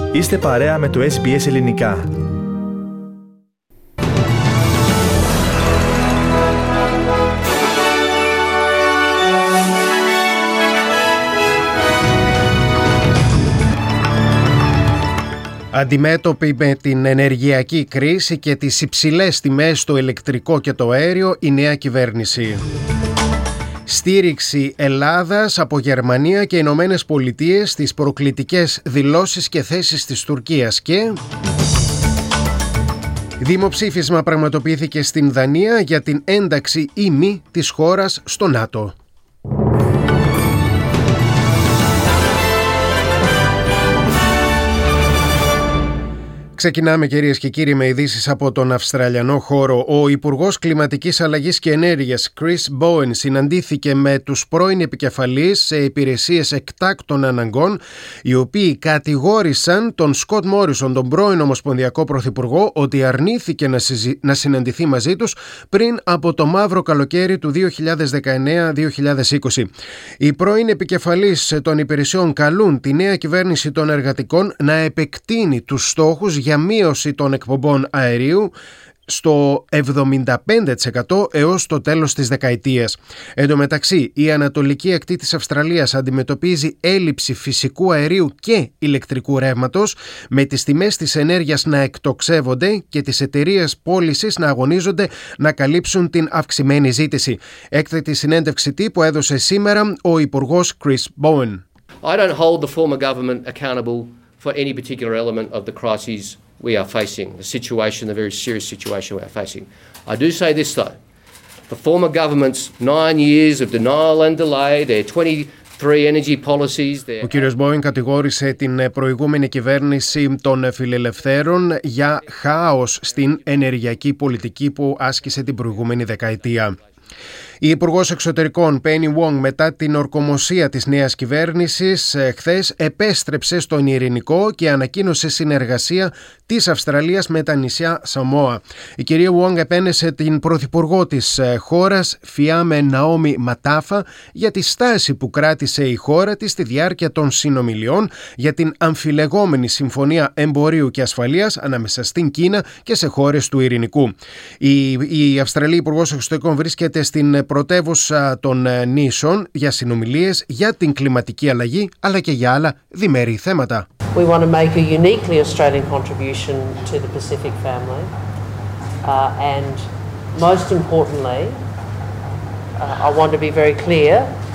Είστε παρέα με το SBS Ελληνικά. Αντιμέτωποι με την ενεργειακή κρίση και τις υψηλές τιμές στο ηλεκτρικό και το αέριο, η νέα κυβέρνηση. Στήριξη Ελλάδας από Γερμανία και Ηνωμένες Πολιτείες στις προκλητικές δηλώσεις και θέσεις της Τουρκίας και... Δημοψήφισμα πραγματοποιήθηκε στην Δανία για την ένταξη ή μη της χώρας στο ΝΑΤΟ. Ξεκινάμε, κυρίες και κύριοι, με ειδήσεις από τον Αυστραλιανό χώρο. Ο Υπουργός Κλιματικής Αλλαγής και Ενέργειας Chris Bowen συναντήθηκε με τους πρώην επικεφαλείς σε υπηρεσίες εκτάκτων αναγκών, οι οποίοι κατηγόρησαν τον Σκοτ Μόρισον, τον πρώην Ομοσπονδιακό Πρωθυπουργό, ότι αρνήθηκε να συναντηθεί μαζί τους πριν από το μαύρο καλοκαίρι του 2019-2020. Οι πρώην επικεφαλείς των υπηρεσιών καλούν τη νέα κυβέρνηση των εργατικών να επεκτείνει τους στόχους για μείωση των εκπομπών αερίου στο 75% έως το τέλος της δεκαετίας. Εν τω μεταξύ, η ανατολική ακτή της Αυστραλίας αντιμετωπίζει έλλειψη φυσικού αερίου και ηλεκτρικού ρεύματος, με τις τιμές της ενέργειας να εκτοξεύονται και τις εταιρείες πώλησης να αγωνίζονται να καλύψουν την αυξημένη ζήτηση. Έκτακτη συνέντευξη τύπου έδωσε σήμερα ο Υπουργός Chris Bowen. I don't hold the former government accountable for any particular element of the crises we are facing, the very serious situation we are facing. I do say this though, the former government's 9 years of denial and delay, their 23 energy policies... Ο κύριος Μπόιν κατηγόρησε την προηγούμενη κυβέρνηση των φιλελευθέρων για χάος στην ενεργειακή πολιτική που άσκησε την προηγούμενη δεκαετία. Η Υπουργός Εξωτερικών Penny Wong, μετά την ορκομοσία της νέας κυβέρνησης χθες, επέστρεψε στον Ειρηνικό και ανακοίνωσε συνεργασία της Αυστραλίας με τα νησιά Σαμόα. Η κυρία Wong επένεσε την πρωθυπουργό της χώρας, Φιάμε Ναόμι Ματάφα, για τη στάση που κράτησε η χώρα της στη διάρκεια των συνομιλιών για την αμφιλεγόμενη Συμφωνία Εμπορίου και Ασφαλείας ανάμεσα στην Κίνα και σε χώρες του Ειρηνικού. Η Αυστραλή Υπουργός Εξωτερικών βρίσκεται στην πρωτεύουσα των νήσων για συνομιλίες για την κλιματική αλλαγή, αλλά και για άλλα διμερεί θέματα. We want to make a uniquely Australian contribution to the Pacific family, and most importantly, I want to be very clear.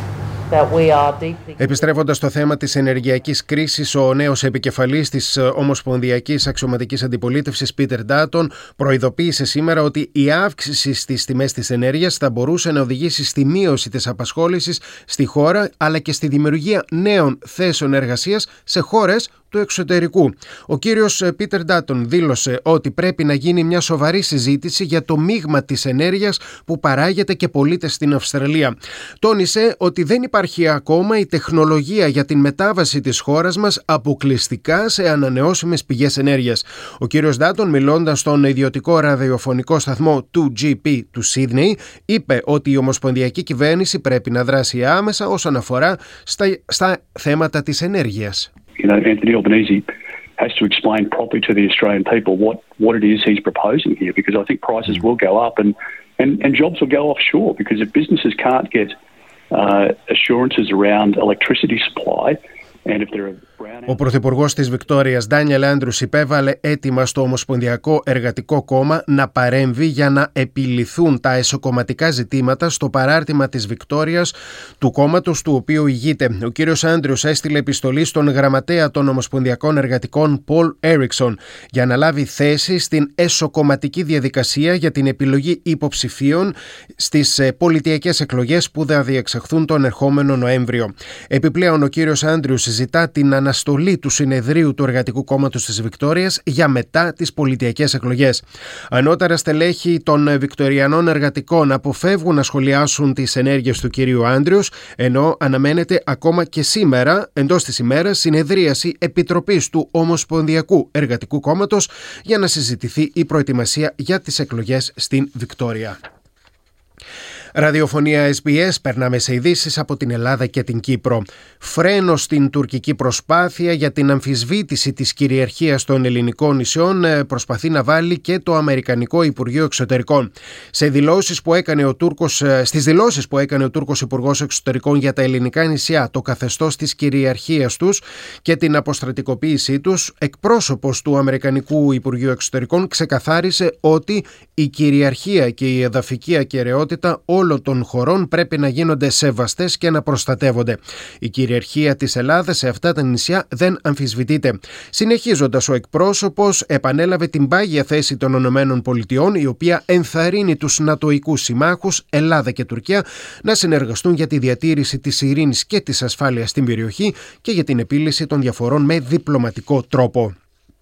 Επιστρέφοντας στο θέμα της ενεργειακής κρίσης, ο νέος επικεφαλής της Ομοσπονδιακής Αξιωματικής Αντιπολίτευσης, Πίτερ Ντάτον, προειδοποίησε σήμερα ότι η αύξηση στις τιμές της ενέργειας θα μπορούσε να οδηγήσει στη μείωση της απασχόλησης στη χώρα, αλλά και στη δημιουργία νέων θέσεων εργασίας σε χώρες του εξωτερικού. Ο κύριος Πίτερ Ντάτον δήλωσε ότι πρέπει να γίνει μια σοβαρή συζήτηση για το μείγμα της ενέργειας που παράγεται και πωλείται στην Αυστραλία. Τόνισε ότι δεν υπάρχει ακόμα η τεχνολογία για την μετάβαση της χώρας μας αποκλειστικά σε ανανεώσιμες πηγές ενέργειας. Ο κύριος Ντάτον, μιλώντας στον ιδιωτικό ραδιοφωνικό σταθμό 2GP του Σίδνεϊ, είπε ότι η Ομοσπονδιακή Κυβέρνηση πρέπει να δράσει άμεσα όσον αφορά στα θέματα της ενέργειας. You know, Anthony Albanese has to explain properly to the Australian people what it is he's proposing here, because I think prices will go up and jobs will go offshore, because if businesses can't get assurances around electricity supply, and if there are Ο Πρωθυπουργός της Βικτόριας, Ντάνιελ Άντρους, υπέβαλε αίτημα στο Ομοσπονδιακό Εργατικό Κόμμα να παρέμβει για να επιληθούν τα εσωκομματικά ζητήματα στο παράρτημα της Βικτόριας του κόμματος του οποίου ηγείται. Ο κύριος Άντρους έστειλε επιστολή στον γραμματέα των Ομοσπονδιακών Εργατικών, Πολ Έριξον, για να λάβει θέση στην εσωκομματική διαδικασία για την επιλογή υποψηφίων στις πολιτιακές εκλογές που θα διεξαχθούν τον ερχόμενο Νοέμβριο. Επιπλέον, ο κύριος Άντρους ζητά την αναστολή του συνεδρίου του Εργατικού Κόμματος της Βικτόριας για μετά τις πολιτιακές εκλογές. Ανώτερα στελέχη των Βικτοριανών Εργατικών αποφεύγουν να σχολιάσουν τις ενέργειες του κυρίου Άντριους, ενώ αναμένεται ακόμα και σήμερα, εντός της ημέρας, συνεδρίαση επιτροπής του Ομοσπονδιακού Εργατικού Κόμματος για να συζητηθεί η προετοιμασία για τις εκλογές στην Βικτόρια. Ραδιοφωνία SBS, περνάμε σε ειδήσεις από την Ελλάδα και την Κύπρο. Φρένο στην τουρκική προσπάθεια για την αμφισβήτηση της κυριαρχίας των ελληνικών νησιών προσπαθεί να βάλει και το Αμερικανικό Υπουργείο Εξωτερικών. Στις δηλώσεις που έκανε ο Τούρκος Υπουργός Εξωτερικών για τα ελληνικά νησιά, το καθεστώς της κυριαρχίας τους και την αποστρατικοποίησή τους, εκπρόσωπος του Αμερικανικού Υπουργείου Εξωτερικών ξεκαθάρισε ότι η κυριαρχία και η εδαφική ακεραιότητα όλων των χωρών πρέπει να γίνονται σεβαστές και να προστατεύονται. Η κυριαρχία της Ελλάδας σε αυτά τα νησιά δεν αμφισβητείται. Συνεχίζοντας, ο εκπρόσωπος επανέλαβε την πάγια θέση των ΗΠΑ, η οποία ενθαρρύνει τους νατοικούς συμμάχους Ελλάδα και Τουρκία να συνεργαστούν για τη διατήρηση της ειρήνης και της ασφάλειας στην περιοχή και για την επίλυση των διαφορών με διπλωματικό τρόπο.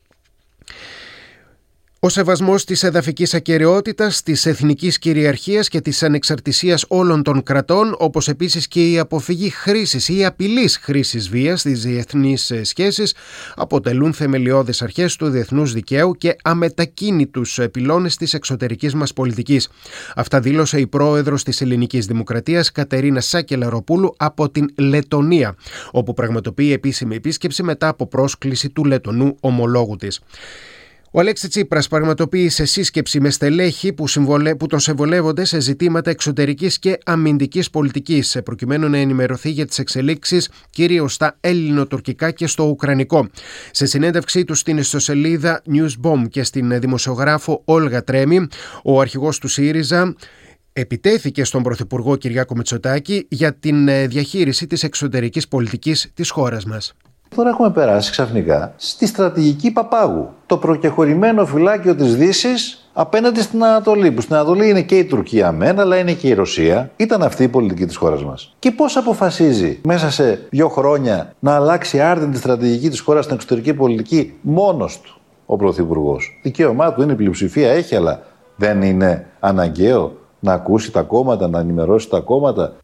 Ο σεβασμός της εδαφικής ακεραιότητας, της εθνικής κυριαρχίας και της ανεξαρτησίας όλων των κρατών, όπως επίσης και η αποφυγή χρήσης ή απειλής χρήσης βίας στις διεθνείς σχέσεις, αποτελούν θεμελιώδεις αρχές του διεθνούς δικαίου και αμετακίνητους πυλώνες της εξωτερικής μας πολιτικής. Αυτά δήλωσε η πρόεδρος της Ελληνικής Δημοκρατίας, Κατερίνα Σάκελαροπούλου, από την Λετονία, όπου πραγματοποιεί επίσημη επίσκεψη μετά από πρόσκληση του Λετονού ομολόγου της. Ο Αλέξης Τσίπρας πραγματοποίησε σύσκεψη με στελέχη που τον συμβολεύονται σε ζητήματα εξωτερικής και αμυντικής πολιτικής, προκειμένου να ενημερωθεί για τις εξελίξεις κυρίως στα ελληνοτουρκικά και στο ουκρανικό. Σε συνέντευξή του στην ιστοσελίδα Newsbomb και στην δημοσιογράφο Όλγα Τρέμι, ο αρχηγός του ΣΥΡΙΖΑ επιτέθηκε στον Πρωθυπουργό Κυριάκο Μητσοτάκη για την διαχείριση της εξωτερικής πολιτικής της χώρας μας. Τώρα έχουμε περάσει ξαφνικά στη στρατηγική Παπάγου, το προκεχωρημένο φυλάκιο της Δύσης απέναντι στην Ανατολή, που στην Ανατολή είναι και η Τουρκία μεν, αλλά είναι και η Ρωσία. Ήταν αυτή η πολιτική της χώρας μας. Και πώς αποφασίζει μέσα σε 2 χρόνια να αλλάξει άρδιν τη στρατηγική της χώρας στην εξωτερική πολιτική μόνος του ο Πρωθυπουργός? Δικαίωμά του είναι, πλειοψηφία έχει, αλλά δεν είναι αναγκαίο να ακούσει τα κόμματα, να ενημερώσει τα κόμματα?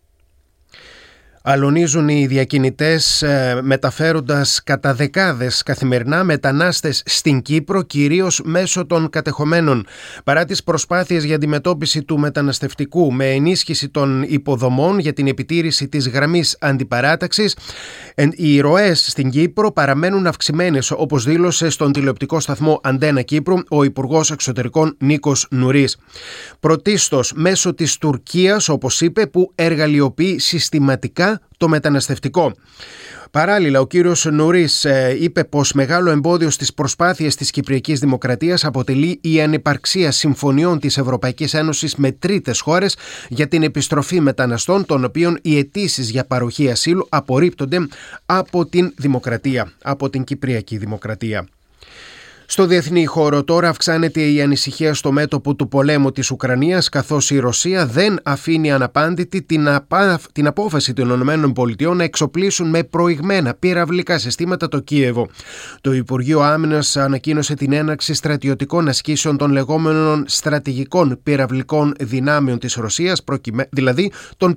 Αλωνίζουν οι διακινητές μεταφέροντας κατά δεκάδες καθημερινά μετανάστες στην Κύπρο, κυρίως μέσω των κατεχομένων. Παρά τις προσπάθειες για αντιμετώπιση του μεταναστευτικού με ενίσχυση των υποδομών για την επιτήρηση της γραμμής αντιπαράταξης, οι ροές στην Κύπρο παραμένουν αυξημένες, όπως δήλωσε στον τηλεοπτικό σταθμό Αντένα Κύπρου ο Υπουργός Εξωτερικών Νίκος Νουρής. Πρωτίστως μέσω της Τουρκίας, όπως είπε, που εργαλειοποιεί συστηματικά το μεταναστευτικό. Παράλληλα, ο κύριος Νουρής είπε πως μεγάλο εμπόδιο στις προσπάθειες της Κυπριακής Δημοκρατίας αποτελεί η ανυπαρξία συμφωνιών της Ευρωπαϊκής Ένωσης με τρίτες χώρες για την επιστροφή μεταναστών, των οποίων οι αιτήσεις για παροχή ασύλου απορρίπτονται από την Δημοκρατία, από την Κυπριακή Δημοκρατία. Στο διεθνή χώρο τώρα αυξάνεται η ανησυχία στο μέτωπο του πολέμου της Ουκρανίας, καθώς η Ρωσία δεν αφήνει αναπάντητη την απόφαση των ΗΠΑ να εξοπλίσουν με προηγμένα πυραυλικά συστήματα το Κίεβο. Το Υπουργείο Άμυνας ανακοίνωσε την έναρξη στρατιωτικών ασκήσεων των λεγόμενων στρατηγικών πυραυλικών δυνάμεων της Ρωσίας, δηλαδή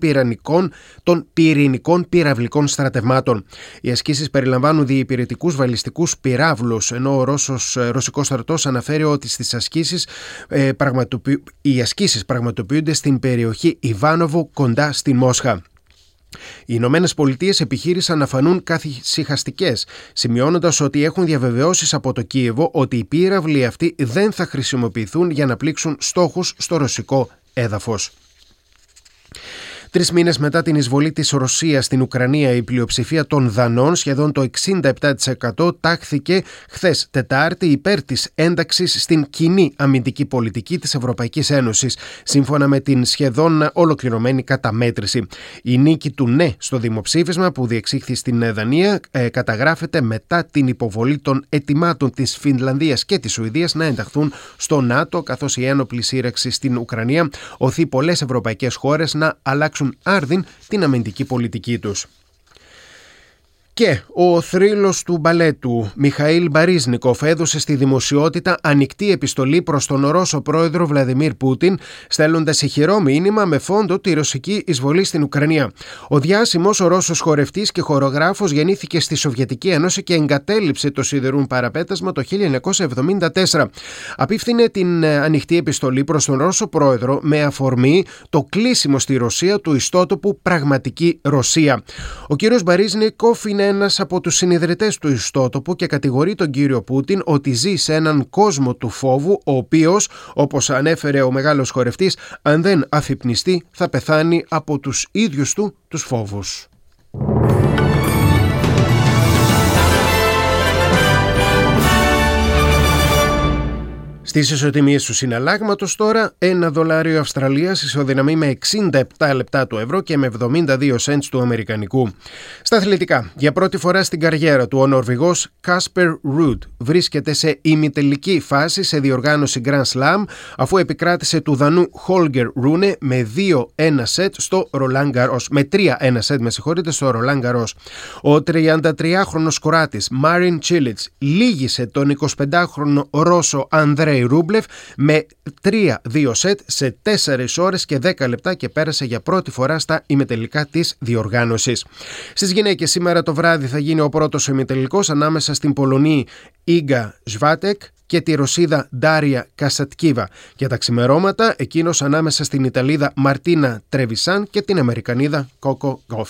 των πυρηνικών πυραυλικών στρατευμάτων. Οι ασκήσεις περιλαμβάνουν διυπηρετικούς βαλιστικούς πυράβλους, ενώ ο Ρωσικός στρατός αναφέρει ότι οι ασκήσεις πραγματοποιούνται στην περιοχή Ιβάνοβο, κοντά στην Μόσχα. Οι Ηνωμένες Πολιτείες επιχείρησαν να φανούν καθησυχαστικές, σημειώνοντας ότι έχουν διαβεβαιώσεις από το Κίεβο ότι οι πύραυλοι αυτοί δεν θα χρησιμοποιηθούν για να πλήξουν στόχους στο ρωσικό έδαφος. 3 μήνες μετά την εισβολή της Ρωσίας στην Ουκρανία, η πλειοψηφία των Δανών, σχεδόν το 67%, τάχθηκε χθες Τετάρτη υπέρ της ένταξης στην κοινή αμυντική πολιτική της Ευρωπαϊκής Ένωσης, σύμφωνα με την σχεδόν ολοκληρωμένη καταμέτρηση. Η νίκη του ναι στο δημοψήφισμα που διεξήχθη στην Δανία καταγράφεται μετά την υποβολή των αιτημάτων της Φινλανδίας και της Σουηδίας να ενταχθούν στο ΝΑΤΟ, καθώς η ένοπλη σύραξη στην Ουκρανία οθεί πολλές ευρωπαϊκές χώρες να αλλάξουν άρδιν την αμυντική πολιτική τους. Και ο θρύλος του μπαλέτου Μιχαήλ Μπαρίζνικοφ έδωσε στη δημοσιότητα ανοιχτή επιστολή προς τον Ρώσο πρόεδρο Βλαντιμίρ Πούτιν, στέλνοντας ηχηρό μήνυμα με φόντο τη ρωσική εισβολή στην Ουκρανία. Ο διάσημος ο Ρώσος χορευτής και χορογράφος γεννήθηκε στη Σοβιετική Ένωση και εγκατέλειψε το σιδερούν παραπέτασμα το 1974. Απίφθινε την ανοιχτή επιστολή προς τον Ρώσο πρόεδρο με αφορμή το κλείσιμο στη Ρωσία του ιστότοπου Πραγματική Ρωσία. Ο κύριος Μπαρίζνικοφ είναι ένας από τους συνιδρυτές του ιστότοπου και κατηγορεί τον κύριο Πούτιν ότι ζει σε έναν κόσμο του φόβου, ο οποίος, όπως ανέφερε ο μεγάλος χορευτής, αν δεν αφυπνιστεί θα πεθάνει από τους ίδιους του τους φόβους. Στις ισοτιμίες του συναλλάγματος τώρα, $1 Αυστραλίας ισοδυναμεί με 67 λεπτά του ευρώ και με 72 cents του αμερικανικού. Στα αθλητικά, για πρώτη φορά στην καριέρα του, ο Νορβηγός Κάσπερ Ρουντ βρίσκεται σε ημιτελική φάση σε διοργάνωση Grand Slam, αφού επικράτησε του Δανού Χόλγκερ Ρούνε με 2-1 σετ στο Roland Garros, με 3-1 σετ, στο Roland Garros. Ο 33χρονος Κροάτης Μάριν Τσίλιτς λύγησε τον 25χρονο Ρώσο Ανδρέη Ρούμπλεφ με 3-2 σετ σε 4 ώρες και 10 λεπτά και πέρασε για πρώτη φορά στα ημιτελικά της διοργάνωσης. Στις γυναίκες, σήμερα το βράδυ θα γίνει ο πρώτος ημιτελικός ανάμεσα στην Πολωνή Ίγκα Σβάτεκ και τη Ρωσίδα Ντάρια Κασατκίβα. Για τα ξημερώματα, εκείνος ανάμεσα στην Ιταλίδα Μαρτίνα Τρεβισάν και την Αμερικανίδα Κόκο Γκόφ.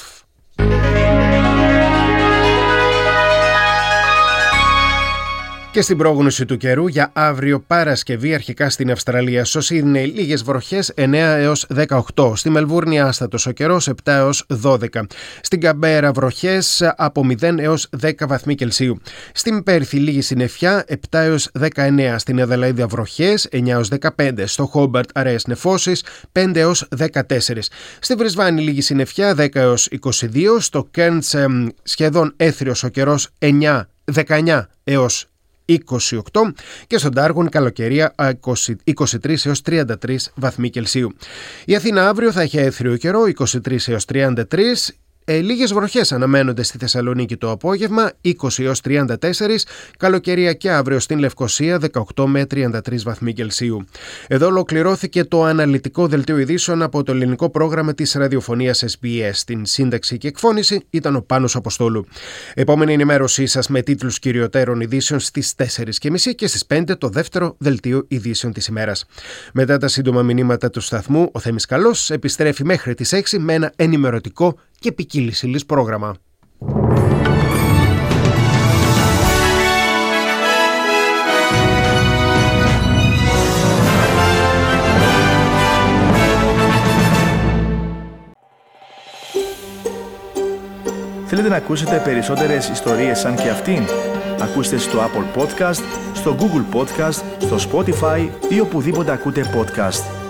Και στην πρόγνωση του καιρού για αύριο Παρασκευή, αρχικά στην Αυστραλία, στο Σίδνεϊ λίγες βροχές 9 έως 18. Στη Μελβούρνη άστατος ο καιρός 7 έως 12. Στην Καμπέρα βροχές από 0 έως 10 βαθμοί Κελσίου. Στην Πέρθη λίγη συννεφιά 7 έως 19. Στην Αδελαίδα βροχές 9 έως 15. Στο Χόμπαρτ αραιές νεφώσεις 5 έως 14. Στη Βρισβάνη λίγη συννεφιά 10 έως 22. Στο Κέρντς σχεδόν έθριος ο καιρός 19 έως 28 και στον Ντάργον καλοκαιρία 23 έως 33 βαθμοί Κελσίου. Η Αθήνα αύριο θα έχει έθριο καιρό 23 έως 33. Λίγες βροχές αναμένονται στη Θεσσαλονίκη το απόγευμα 20 έως 34, καλοκαιρία και αύριο στην Λευκοσία 18 με 33 βαθμοί Κελσίου. Εδώ ολοκληρώθηκε το αναλυτικό δελτίο ειδήσεων από το ελληνικό πρόγραμμα της ραδιοφωνίας SBS. Στην σύνταξη και εκφώνηση ήταν ο Πάνος Αποστόλου. Επόμενη ενημέρωσή σας με τίτλους κυριωτέρων ειδήσεων στις 4.30 και στις 5 το δεύτερο δελτίο ειδήσεων της ημέρας. Μετά τα σύντομα μηνύματα του σταθμού, ο Θέμης Καλός επιστρέφει μέχρι τις 6 με ένα ενημερωτικό και ποικίλης πρόγραμμα. Θέλετε να ακούσετε περισσότερες ιστορίες σαν και αυτήν? Ακούστε στο Apple Podcast, στο Google Podcast, στο Spotify ή οπουδήποτε ακούτε podcast.